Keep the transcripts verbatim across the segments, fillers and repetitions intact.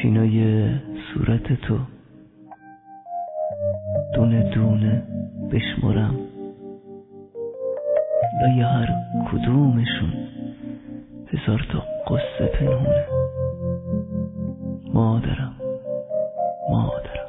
سینای صورت تو دونه دونه بشمرم، لای هر کدومشون هزار تا قصه پنهونه. مادرم مادرم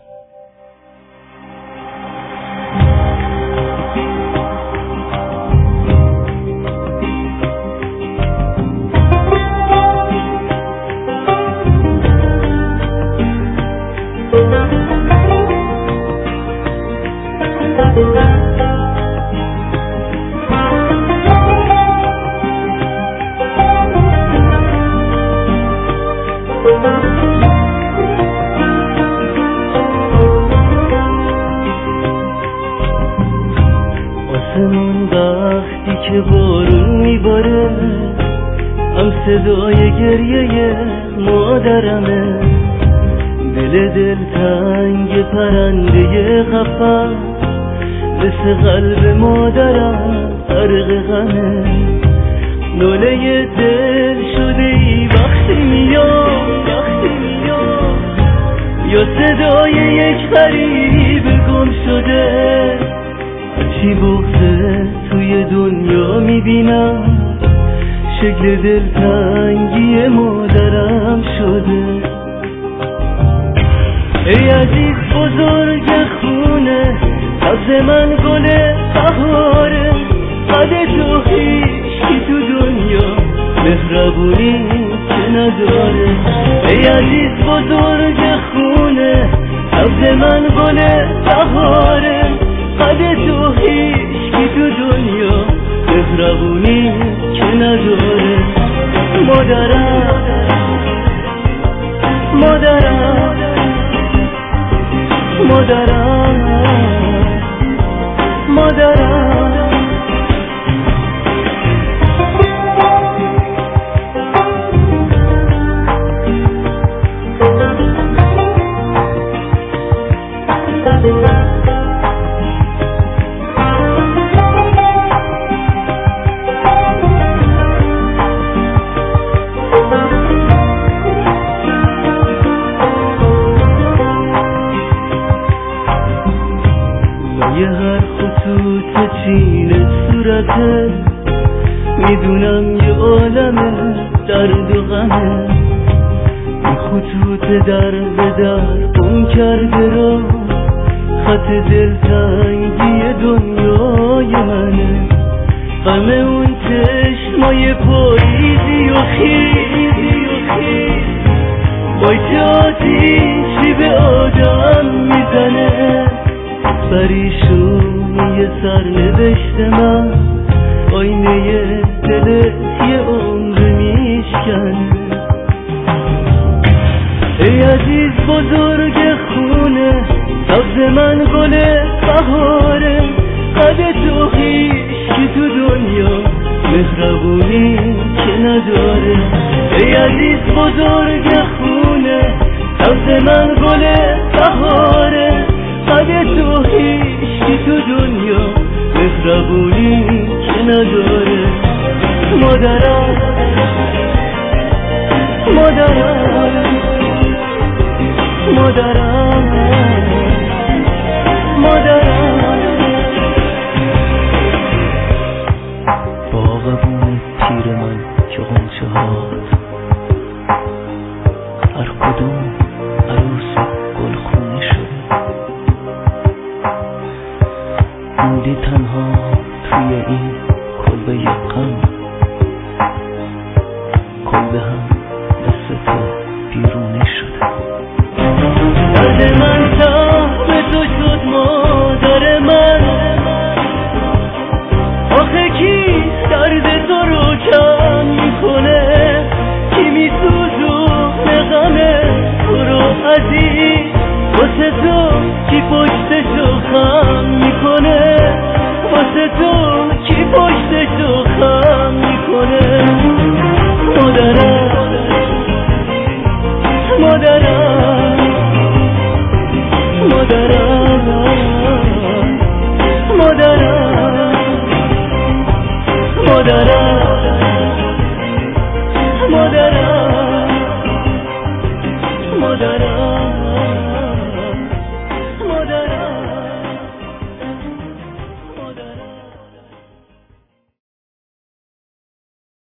آسمون وقتی که بارون میباره هم صدای گریه مادرمه، دل دل تنگ پرنده قفس مثل قلب مادرم غرق غمه. ناله دل شده ای وقتی میاد وقتی میاد، یا صدای یک غریب گم شده. هرچی بغضه توی دنیا میبینم شکل دلتنگی مادرم شده. ای عزیز بزرگ خونه سبز من گل بهاره، قد تو هیچکی تو دنیا مهربونی که نداره. ای عزیز بزرگ خونه سبز من گل بهاره، قد تو هیچکی تو دنیا مهربونی که نداره. مادرم مادرم مادرم مادرم یه هر خطوط چین صورته میدونم یه عالمه درد و غمه. این خطوط در به در اون کرده را خط دلتنگی دنیای منه. غم اون چشمای پاییزی و خیزی و خیز بایت آتیشی به آدم میزنه. پریشونی سرنوشت من آینه دلت یه عمر میشکنه. ای عزیز بزرگ خونه سبز من گل بهاره، قد تو هیچکی تو دنیا مهربونی که نداره. ای عزیز بزرگ خونه سبز من گل بهاره، قد تو هیچکی تو دنیا مهربونی که نداره. مادرم مادرم مادرم مادرم باغبون پیر من که غنچه هات هر کدوم عروس گلخونه شده. موندی تنها توی این کلبه غم، کلبه هم دست تو بیرونه شده. درد من تحت تو شد مادر من، آخه کی درد تو رو کم میکنه؟ کی میسوزونه غم تو رو عزیز؟ واسه تو کی پشتشو خم میکنه؟ واسه تو